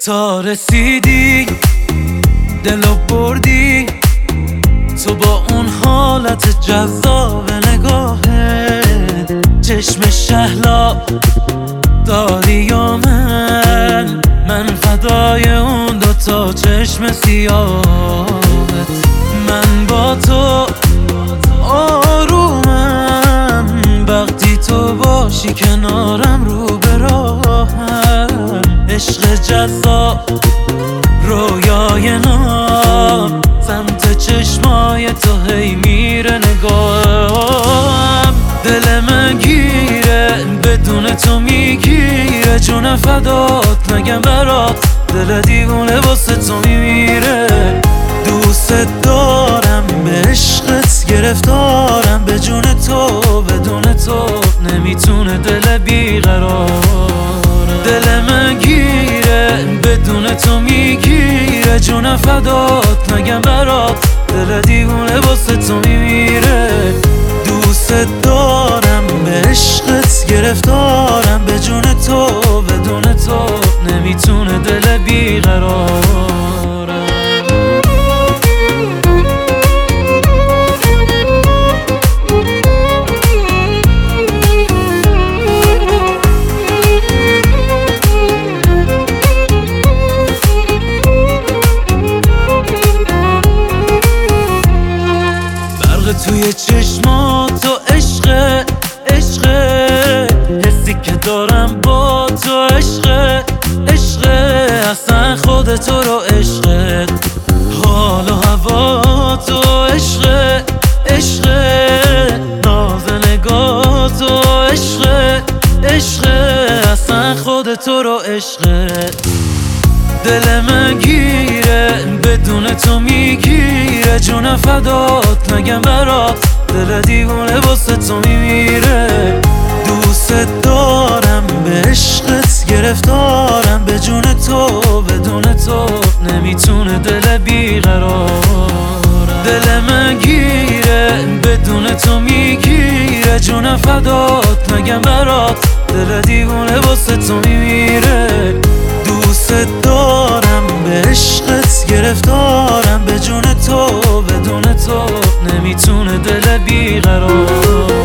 تا رسیدی دلو بردی تو با اون حالت جذاب نگاهت، چشم شهلا داری یا من فدای اون دوتا چشم سیاهت. من با تو آرومم وقتی تو باشی کنارم رو به راهم. عشق جذاب رویای نام سمت چشمای تو هی میره نگاهم. دل من گیره بدون تو میگیره، جون فدات نگم برات دل دیوونه واسه تو میمیره. دوست دارم به عشقت گرفتارم، به جون تو بدون تو نمیتونه دل بیقرارم. دل من گیره بدون تو میگیره، جون فدات نگم برات دل دیوونه واسه تو میمیره. دوست دارم به عشقت گرفتارم، به جون تو بدون تو نمیتونه دل بیقرارم. توی چشمات تو عشقه عشقه، حسی که دارم با تو عشقه عشقه، اصلا خود تو رو عشقه، حال و هوا تو عشقه عشقه، ناز نگاه تو عشقه عشقه، اصلا خود تو رو عشقه. دل من گیره بدون تو میگیره، جون فدات نگم برات دل دیوونه واسه تو میمیره. دوست دارم به عشقت گرفتارم، به جون تو بدون تو نمیتونه دل بیقرارم. دل من گیره بدون تو میگیره، جون فدات نگم برات دل دیوونه واسه تو میمیره. دوست دارم به عشقت گرفتارم، به جون تو بدون تو نمیتونه دل بیقرار.